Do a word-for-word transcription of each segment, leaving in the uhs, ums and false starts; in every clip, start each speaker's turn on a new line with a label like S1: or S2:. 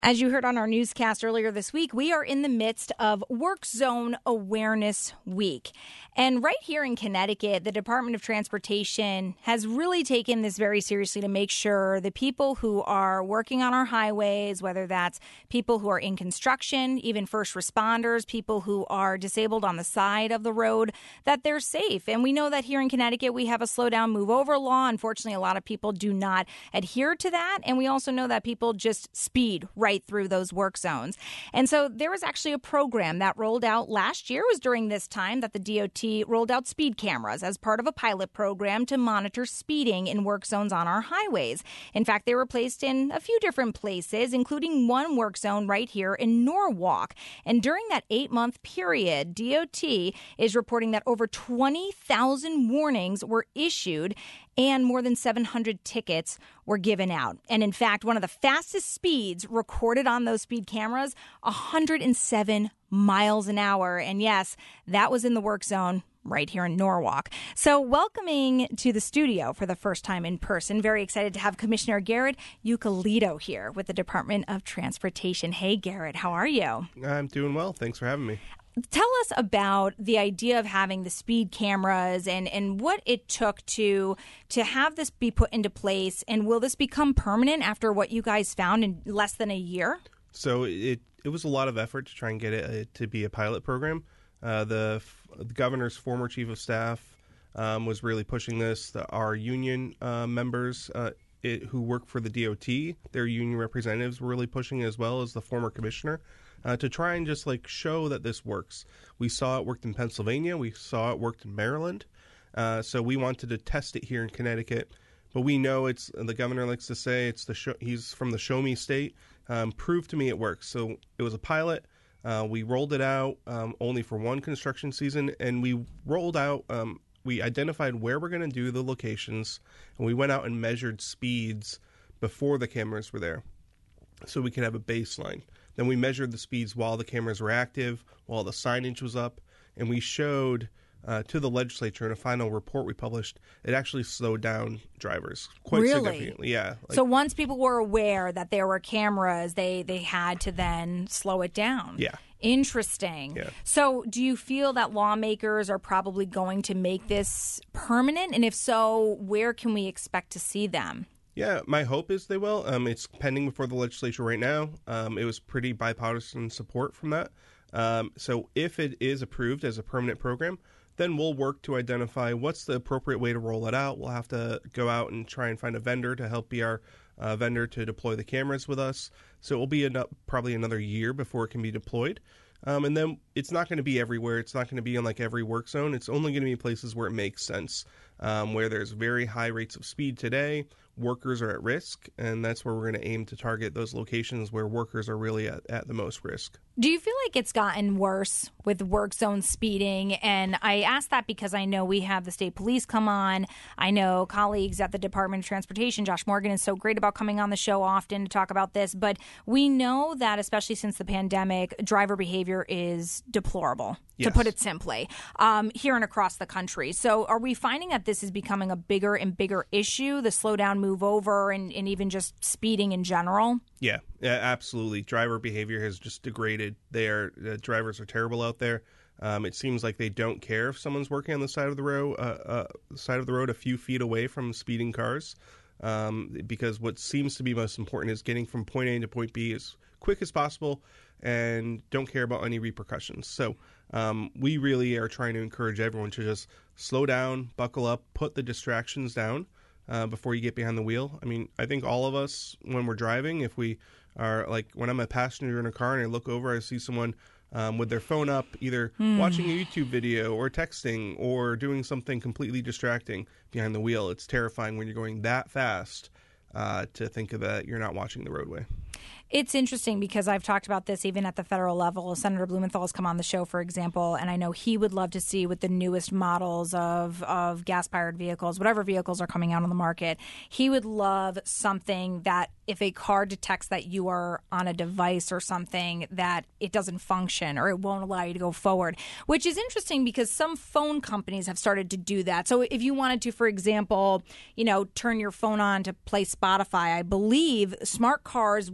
S1: As you heard on our newscast earlier this week, we are in the midst of Work Zone Awareness Week. And right here in Connecticut, the Department of Transportation has really taken this very seriously to make sure the people who are working on our highways, whether that's people who are in construction, even first responders, people who are disabled on the side of the road, that they're safe. And we know that here in Connecticut, we have a slow down, move over law. Unfortunately, a lot of people do not adhere to that. And we also know that people just speed right through those work zones. And so there was actually a program that rolled out last year. It was during this time that the D O T rolled out speed cameras as part of a pilot program to monitor speeding in work zones on our highways. In fact, they were placed in a few different places, including one work zone right here in Norwalk. And during that eight-month period, D O T is reporting that over twenty thousand warnings were issued and more than seven hundred tickets were given out. And in fact, one of the fastest speeds recorded on those speed cameras, one hundred seven miles an hour. And yes, that was in the work zone right here in Norwalk. So welcoming to the studio for the first time in person, very excited to have Commissioner Garrett Eucalito here with the Department of Transportation. Hey, Garrett, how are you?
S2: I'm doing well. Thanks for having me.
S1: Tell us about the idea of having the speed cameras and, and what it took to to have this be put into place. And will this become permanent after what you guys found in less than a year?
S2: So it, it was a lot of effort to try and get it uh, to be a pilot program. Uh, the, the governor's former chief of staff um, was really pushing this. The, our union uh, members uh, it, who work for the D O T, their union representatives were really pushing it, as well as the former commissioner. Uh, to try and just like show that this works. We saw it worked in Pennsylvania. We saw it worked in Maryland. Uh, so we wanted to test it here in Connecticut. But we know it's, the governor likes to say, it's the show, he's from the show me state. Um, prove to me it works. So it was a pilot. Uh, we rolled it out um, only for one construction season. And we rolled out, um, we identified where we're going to do the locations. And we went out and measured speeds before the cameras were there, so we could have a baseline. Then we measured the speeds while the cameras were active, while the signage was up, and we showed uh, to the legislature in a final report we published, it actually slowed down drivers quite
S1: really?
S2: significantly. Yeah.
S1: Like, so once people were aware that there were cameras, they, they had to then slow it down.
S2: Yeah.
S1: Interesting.
S2: Yeah.
S1: So do you feel that lawmakers are probably going to make this permanent? And if so, where can we expect to see them?
S2: Yeah, my hope is they will. Um, it's pending before the legislature right now. Um, it was pretty bipartisan support from that. Um, so if it is approved as a permanent program, then we'll work to identify what's the appropriate way to roll it out. We'll have to go out and try and find a vendor to help be our uh, vendor to deploy the cameras with us. So it will be an, probably another year before it can be deployed. Um, and then it's not going to be everywhere. It's not going to be in like every work zone. It's only going to be places where it makes sense, um, where there's very high rates of speed today. Workers are at risk, and that's where we're going to aim to target those locations where workers are really at, at the most risk.
S1: Do you feel like it's gotten worse with work zone speeding? And I ask that because I know we have the state police come on. I know colleagues at the Department of Transportation, Josh Morgan, is so great about coming on the show often to talk about this. But we know that, especially since the pandemic, driver behavior is deplorable, yes, to put it simply, um, here and across the country. So are we finding that this is becoming a bigger and bigger issue, the slow down, move over, and, and even just speeding in general?
S2: Yeah, yeah, absolutely. Driver behavior has just degraded. They are, uh, drivers are terrible out there. Um, it seems like they don't care if someone's working on the side of the road, uh, uh, side of the road a few feet away from speeding cars, um, because what seems to be most important is getting from point A to point B as quick as possible, and don't care about any repercussions. So um, we really are trying to encourage everyone to just slow down, buckle up, put the distractions down uh, before you get behind the wheel. I mean, I think all of us, when we're driving, if we are like, when I'm a passenger in a car and I look over, I see someone um, with their phone up, either mm. watching a YouTube video or texting or doing something completely distracting behind the wheel. It's terrifying when you're going that fast uh, to think of that you're not watching the roadway.
S1: It's interesting because I've talked about this even at the federal level. Senator Blumenthal has come on the show, for example, and I know he would love to see with the newest models of, of gas-powered vehicles, whatever vehicles are coming out on the market, he would love something that if a car detects that you are on a device or something, that it doesn't function or it won't allow you to go forward, which is interesting because some phone companies have started to do that. So if you wanted to, for example, you know, turn your phone on to play Spotify, I believe smart cars will not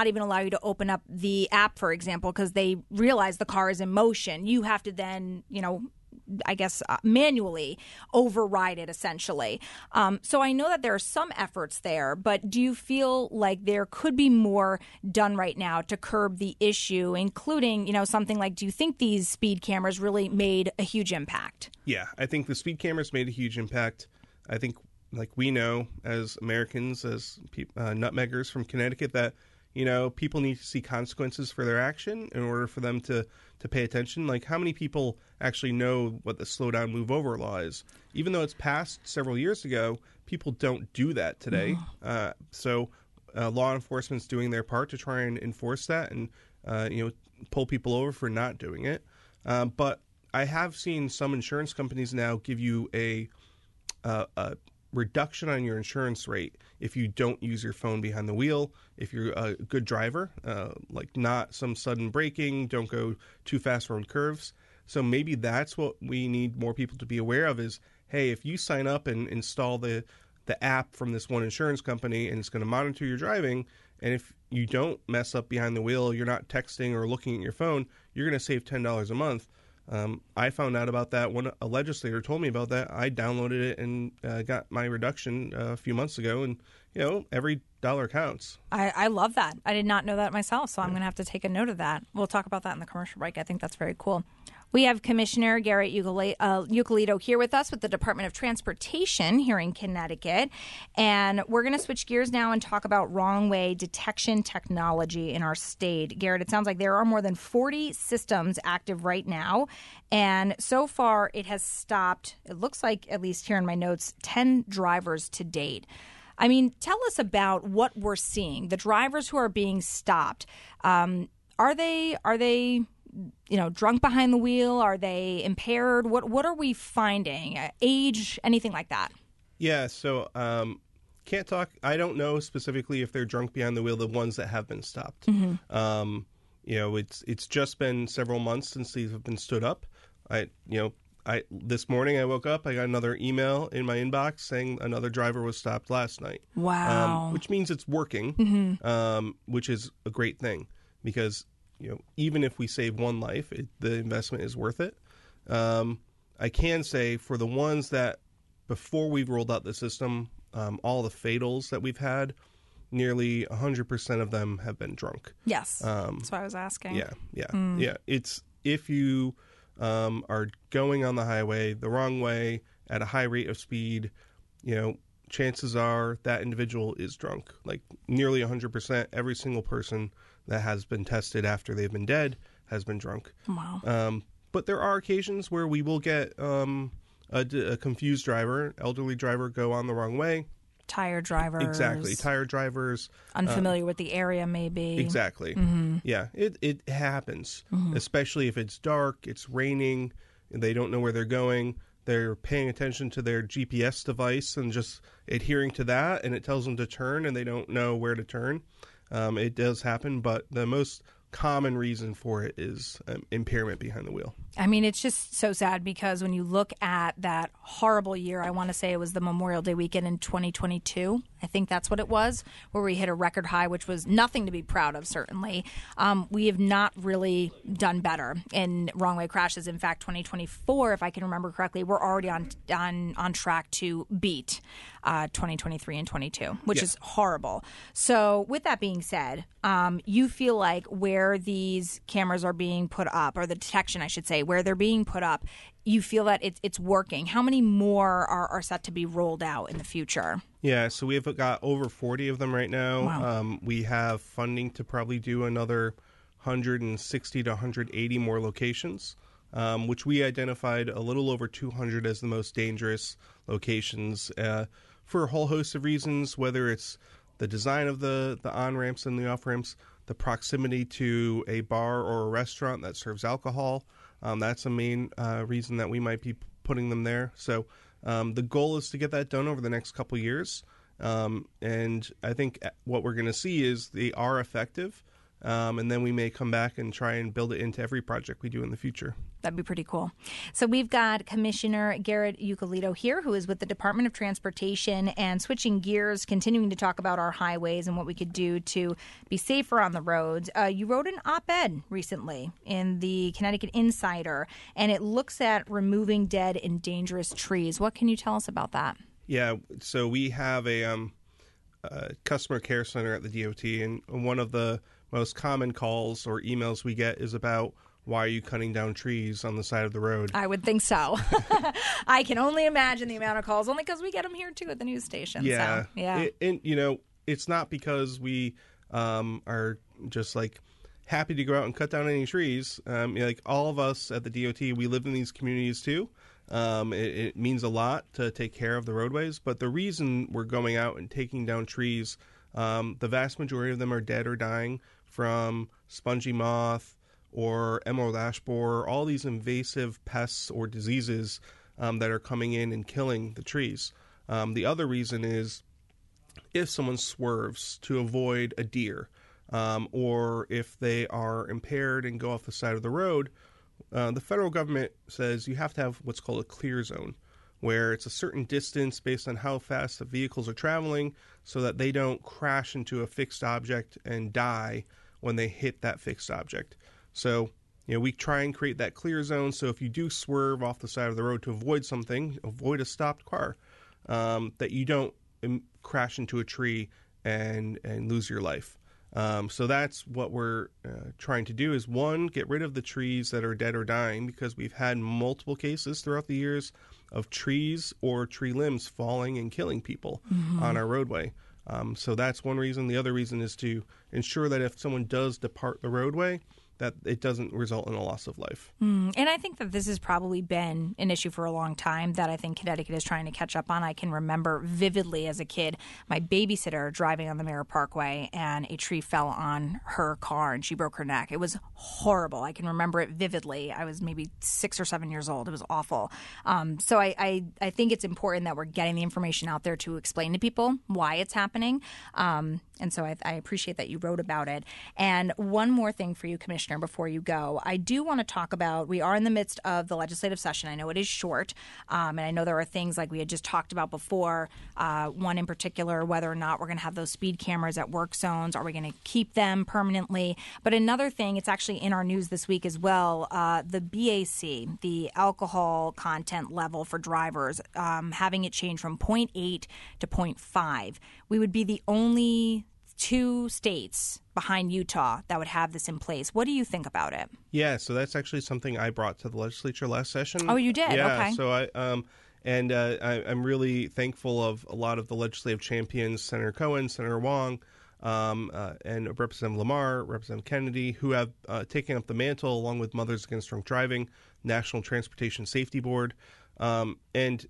S1: not even allow you to open up the app, for example, because they realize the car is in motion. You have to then, you know, I guess, uh, manually override it, essentially. Um, so I know that there are some efforts there, but do you feel like there could be more done right now to curb the issue, including, you know, something like, do you think these speed cameras really made a huge impact?
S2: Yeah, I think the speed cameras made a huge impact. I think, like we know as Americans, as pe- uh, nutmeggers from Connecticut, that, you know, people need to see consequences for their action in order for them to, to pay attention. Like, how many people actually know what the slow down, move over law is? Even though it's passed several years ago, people don't do that today. Mm. Uh, so uh, law enforcement's doing their part to try and enforce that and, uh, you know, pull people over for not doing it. Uh, but I have seen some insurance companies now give you a, uh, a reduction on your insurance rate if you don't use your phone behind the wheel, if you're a good driver, uh, like not some sudden braking, don't go too fast around curves. So maybe that's what we need more people to be aware of is, hey, if you sign up and install the, the app from this one insurance company and it's going to monitor your driving, and if you don't mess up behind the wheel, you're not texting or looking at your phone, you're going to save ten dollars a month. Um, I found out about that when a legislator told me about that. I downloaded it and uh, got my reduction uh, a few months ago, and you know, every dollar counts.
S1: I, I love that. I did not know that myself, so I'm going to have to take a note of that. We'll talk about that in the commercial break. I think that's very cool. We have Commissioner Garrett Eucalito here with us with the Department of Transportation here in Connecticut. And we're going to switch gears now and talk about wrong way detection technology in our state. Garrett, it sounds like there are more than forty systems active right now. And so far, it has stopped, it looks like, at least here in my notes, ten drivers to date. I mean, tell us about what we're seeing. The drivers who are being stopped, um, are they are they... you know, drunk behind the wheel? Are they impaired? What what are we finding? Uh, age, anything like that?
S2: Yeah, so um, can't talk. I don't know specifically if they're drunk behind the wheel, the ones that have been stopped. Mm-hmm. Um, you know, it's it's just been several months since these have been stood up. I, you know, I this morning I woke up, I got another email in my inbox saying another driver was stopped last night.
S1: Wow.
S2: Um, which means it's working, mm-hmm. um, which is a great thing because, you know, even if we save one life, it, the investment is worth it. Um, I can say for the ones that before we've rolled out the system, um, all the fatals that we've had, nearly one hundred percent of them have been drunk.
S1: Yes, um, that's what I was asking.
S2: Yeah, yeah, mm. yeah. It's if you um, are going on the highway the wrong way at a high rate of speed, you know, chances are that individual is drunk. Like nearly one hundred percent, every single person that has been tested after they've been dead has been drunk.
S1: Wow.
S2: Um, but there are occasions where we will get um, a, a confused driver, elderly driver, go on the wrong way.
S1: Tired drivers.
S2: Exactly. Tired drivers.
S1: Unfamiliar
S2: uh,
S1: with the area, maybe.
S2: Exactly.
S1: Mm-hmm.
S2: Yeah, it, it happens,
S1: mm-hmm.
S2: especially if it's dark, it's raining, and they don't know where they're going. They're paying attention to their G P S device and just adhering to that, and it tells them to turn, and they don't know where to turn. Um, it does happen, but the most common reason for it is um, impairment behind the wheel.
S1: I mean, it's just so sad because when you look at that horrible year, I want to say it was the Memorial Day weekend in twenty twenty-two. I think that's what it was, where we hit a record high, which was nothing to be proud of, certainly. Um, we have not really done better in wrong way crashes. In fact, twenty twenty-four, if I can remember correctly, we're already on on, on track to beat uh, twenty twenty-three and twenty-two, which yeah. is horrible. So with that being said, um, you feel like where these cameras are being put up, or the detection, I should say, where they're being put up, you feel that it's it's working. How many more are, are set to be rolled out in the future?
S2: Yeah, so we've got over forty of them right now.
S1: Wow.
S2: Um, we have funding to probably do another one hundred sixty to one hundred eighty more locations, um, which we identified a little over two hundred as the most dangerous locations uh, for a whole host of reasons, whether it's the design of the, the on-ramps and the off-ramps, the proximity to a bar or a restaurant that serves alcohol. Um, that's a main uh, reason that we might be putting them there. So um, the goal is to get that done over the next couple years. Um, and I think what we're going to see is they are effective. Um, and then we may come back and try and build it into every project we do in the future.
S1: That'd be pretty cool. So we've got Commissioner Garrett Eucalito here, who is with the Department of Transportation, and switching gears, continuing to talk about our highways and what we could do to be safer on the roads. Uh, you wrote an op-ed recently in the Connecticut Insider, and it looks at removing dead and dangerous trees. What can you tell us about that?
S2: Yeah, so we have a, um, a customer care center at the D O T, and one of the most common calls or emails we get is about, why are you cutting down trees on the side of the road?
S1: I would think so. I can only imagine the amount of calls, only because we get them here, too, at the news station.
S2: Yeah.
S1: So, yeah.
S2: It, and, you know, it's not because we um, are just, like, happy to go out and cut down any trees. Um, you know, like, all of us at the D O T, we live in these communities, too. Um, it, it means a lot to take care of the roadways. But the reason we're going out and taking down trees, um, the vast majority of them are dead or dying from spongy moth, or emerald ash borer, all these invasive pests or diseases um, that are coming in and killing the trees. Um, the other reason is if someone swerves to avoid a deer, um, or if they are impaired and go off the side of the road, uh, the federal government says you have to have what's called a clear zone, where it's a certain distance based on how fast the vehicles are traveling so that they don't crash into a fixed object and die when they hit that fixed object. So, you know, we try and create that clear zone. So if you do swerve off the side of the road to avoid something, avoid a stopped car, um, that you don't um, crash into a tree and and lose your life. Um, so that's what we're uh, trying to do is, one, get rid of the trees that are dead or dying, because we've had multiple cases throughout the years of trees or tree limbs falling and killing people mm-hmm. on our roadway. Um, so that's one reason. The other reason is to ensure that if someone does depart the roadway, that it doesn't result in a loss of life.
S1: Mm, and I think that this has probably been an issue for a long time that I think Connecticut is trying to catch up on. I can remember vividly as a kid, my babysitter driving on the Mirror Parkway, and a tree fell on her car and she broke her neck. It was horrible. I can remember it vividly. I was maybe six or seven years old. It was awful. Um, so I, I, I think it's important that we're getting the information out there to explain to people why it's happening. Um, and so I, I appreciate that you wrote about it. And one more thing for you, Commissioner, before you go, I do want to talk about, we are in the midst of the legislative session. I know it is short, um, and I know there are things like we had just talked about before, uh, one in particular, whether or not we're going to have those speed cameras at work zones. Are we going to keep them permanently? But another thing, it's actually in our news this week as well, uh, the B A C, the alcohol content level for drivers, um, having it change from zero point eight to zero point five. We would be the only two states behind Utah that would have this in place. What do you think about it?
S2: Yeah, so that's actually something I brought to the legislature last session.
S1: Oh, you did?
S2: Yeah,
S1: okay.
S2: So I um and uh, I, I'm really thankful of a lot of the legislative champions, Senator Cohen, Senator Wong, um, uh, and Representative Lamar, Representative Kennedy, who have uh, taken up the mantle along with Mothers Against Drunk Driving, National Transportation Safety Board, um, and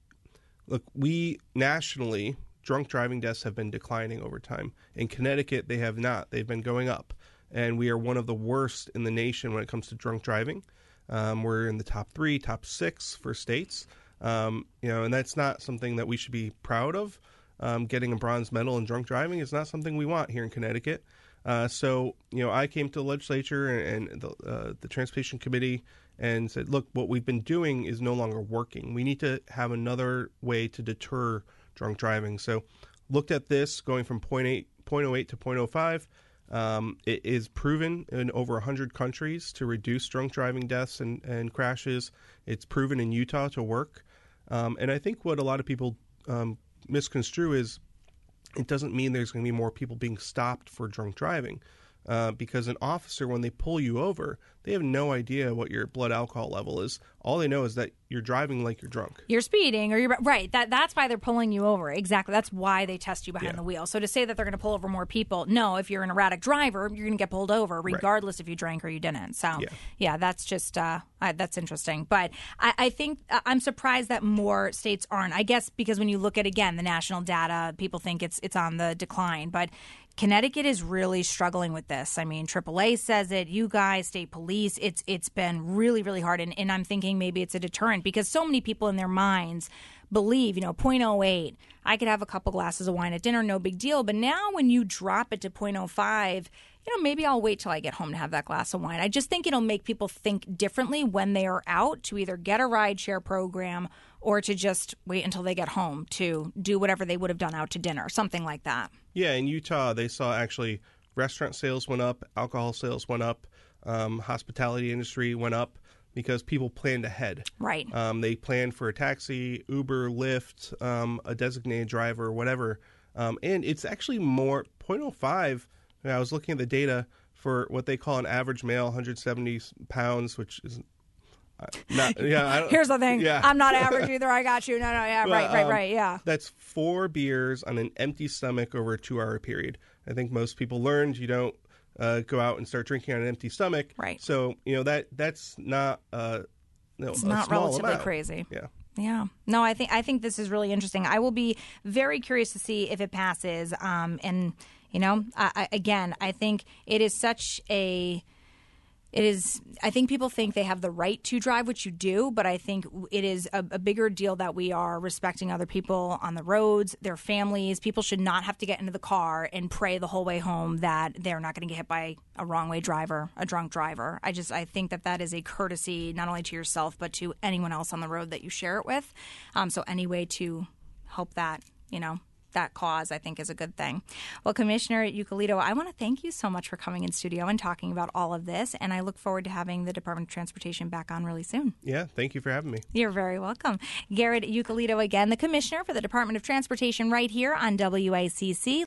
S2: look, we nationally, drunk driving deaths have been declining over time. In Connecticut, they have not. They've been going up. And we are one of the worst in the nation when it comes to drunk driving. Um, we're in the top three, top six for states. Um, you know, and that's not something that we should be proud of. Um, getting a bronze medal in drunk driving is not something we want here in Connecticut. Uh, so, you know, I came to the legislature and, and the, uh, the Transportation Committee and said, look, what we've been doing is no longer working. We need to have another way to deter drunk driving. So looked at this going from zero point eight, zero point oh eight to zero point oh five. Um, it is proven in over one hundred countries to reduce drunk driving deaths and, and crashes. It's proven in Utah to work. Um, and I think what a lot of people um, misconstrue is it doesn't mean there's going to be more people being stopped for drunk driving. Uh, because an officer, when they pull you over, they have no idea what your blood alcohol level is. All they know is that you're driving like you're drunk.
S1: You're speeding, or you're right. That that's why they're pulling you over. Exactly. That's why they test you behind
S2: yeah.
S1: the wheel. So to say that they're going to pull over more people, no. If you're an erratic driver, you're going to get pulled over, regardless right. if you drank or you didn't. So yeah, yeah that's just uh, I, that's interesting. But I, I think uh, I'm surprised that more states aren't. I guess because when you look at again the national data, people think it's it's on the decline, but Connecticut is really struggling with this. I mean, triple A says it, you guys, state police, it's it's been really, really hard. And, and I'm thinking maybe it's a deterrent because so many people in their minds believe, you know, zero point oh eight, I could have a couple glasses of wine at dinner, no big deal. But now when you drop it to zero point oh five, you know, maybe I'll wait till I get home to have that glass of wine. I just think it'll make people think differently when they are out to either get a rideshare program or to just wait until they get home to do whatever they would have done out to dinner, something like that.
S2: Yeah, in Utah, they saw actually restaurant sales went up, alcohol sales went up, um, hospitality industry went up because people planned ahead.
S1: Right.
S2: Um, they planned for a taxi, Uber, Lyft, um, a designated driver, whatever. Um, and it's actually more, zero point zero five, I was looking at the data for what they call an average male, one hundred seventy pounds, which is uh, not, yeah. I don't,
S1: Here's the thing.
S2: Yeah.
S1: I'm not average either. I got you. No, no, yeah,
S2: Well,
S1: right, right,
S2: um,
S1: right, yeah.
S2: That's four beers on an empty stomach over a two-hour period. I think most people learned you don't uh, go out and start drinking on an empty stomach.
S1: Right.
S2: So, you know, that that's not, uh, no,
S1: It's
S2: a
S1: not
S2: small
S1: relatively
S2: amount.
S1: crazy.
S2: Yeah.
S1: Yeah. No, I think I think this is really interesting. I will be very curious to see if it passes. Um, and, you know, I, I, again, I think it is such a... It is, I think people think they have the right to drive, which you do, but I think it is a, a bigger deal that we are respecting other people on the roads, their families. People should not have to get into the car and pray the whole way home that they're not going to get hit by a wrong way driver, a drunk driver. I just, I think that that is a courtesy not only to yourself, but to anyone else on the road that you share it with. Um, so any way to help that, you know, that cause, I think, is a good thing. Well, Commissioner Eucalito, I want to thank you so much for coming in studio and talking about all of this, and I look forward to having the Department of Transportation back on really soon.
S2: Yeah, thank you for having me.
S1: You're very welcome. Garrett Eucalito again, the Commissioner for the Department of Transportation right here on W I C C.